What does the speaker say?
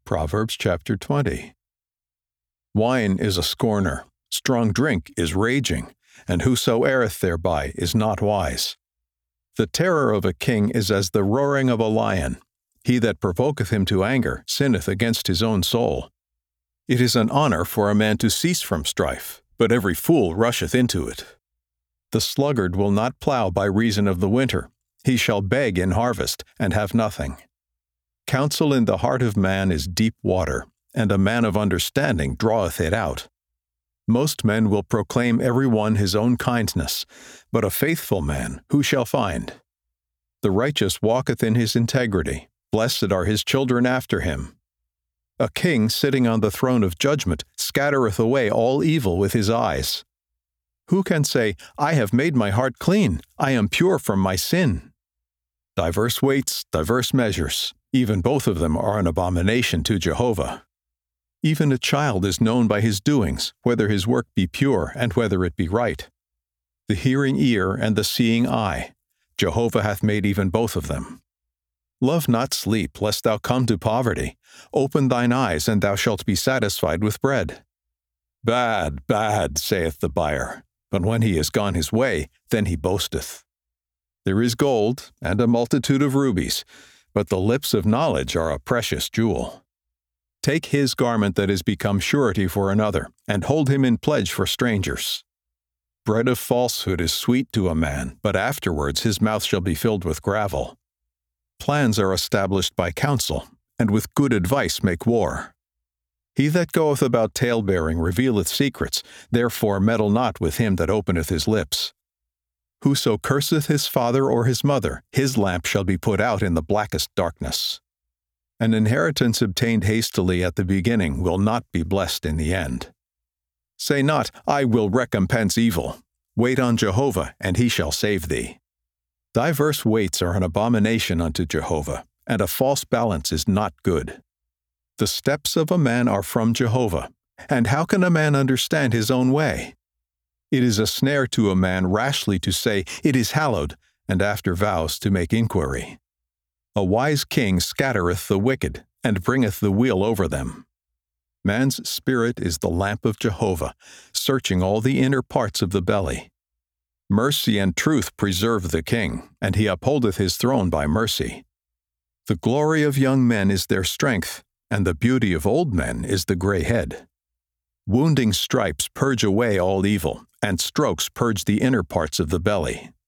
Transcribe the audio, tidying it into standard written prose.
Proverbs chapter 20. Wine is a scorner, strong drink is raging, and whoso erreth thereby is not wise. The terror of a king is as the roaring of a lion. He that provoketh him to anger sinneth against his own soul. It is an honor for a man to cease from strife, but every fool rusheth into it. The sluggard will not plow by reason of the winter. He shall beg in harvest, and have nothing. Counsel in the heart of man is deep water, and a man of understanding draweth it out. Most men will proclaim every one his own kindness, but a faithful man who shall find? The righteous walketh in his integrity. Blessed are his children after him. A king sitting on the throne of judgment scattereth away all evil with his eyes. Who can say, I have made my heart clean, I am pure from my sin? Diverse weights, diverse measures, even both of them are an abomination to Jehovah. Even a child is known by his doings, whether his work be pure and whether it be right. The hearing ear and the seeing eye, Jehovah hath made even both of them. Love not sleep, lest thou come to poverty. Open thine eyes, and thou shalt be satisfied with bread. Bad, bad, saith the buyer, but when he is gone his way, then he boasteth. There is gold, and a multitude of rubies, but the lips of knowledge are a precious jewel. Take his garment that is become surety for another, and hold him in pledge for strangers. Bread of falsehood is sweet to a man, but afterwards his mouth shall be filled with gravel. Plans are established by counsel, and with good advice make war. He that goeth about talebearing revealeth secrets, therefore meddle not with him that openeth his lips. Whoso curseth his father or his mother, his lamp shall be put out in the blackest darkness. An inheritance obtained hastily at the beginning will not be blessed in the end. Say not, I will recompense evil. Wait on Jehovah, and he shall save thee. Diverse weights are an abomination unto Jehovah, and a false balance is not good. The steps of a man are from Jehovah, and how can a man understand his own way? It is a snare to a man rashly to say, It is hallowed, and after vows to make inquiry. A wise king scattereth the wicked, and bringeth the weal over them. Man's spirit is the lamp of Jehovah, searching all the inner parts of the belly. Mercy and truth preserve the king, and he upholdeth his throne by mercy. The glory of young men is their strength, and the beauty of old men is the gray head. Wounding stripes purge away all evil, and strokes purge the inner parts of the belly.